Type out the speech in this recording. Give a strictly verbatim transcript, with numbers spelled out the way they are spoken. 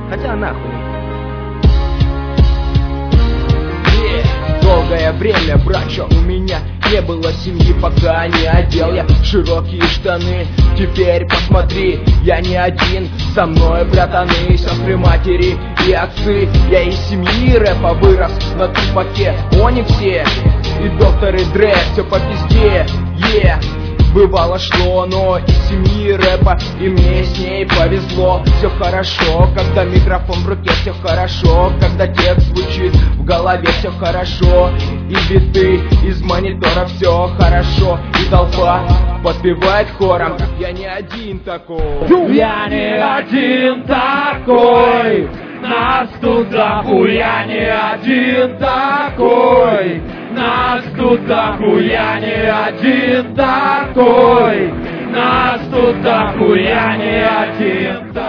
Хотя нахуй. Долгое время, братча, у меня не было семьи, пока не одел я широкие штаны. Теперь посмотри, я не один, со мной братаны, сестры, матери и отцы. Я из семьи рэпа вырос на тупаке. Они все, и доктор, и Дре, все по пизде, е yeah. Бывало шло, но из семьи рэпа и мне с ней повезло. Все хорошо, когда микрофон в руке, все хорошо, когда текст звучит в голове, все хорошо. И биты из монитора, все хорошо. И толпа подпевает хором. Я не один такой. Я не один такой. Нас тут дохуя, не один такой. Нас тут дохуя, не один такой. Нас тут дохуя, не один такой.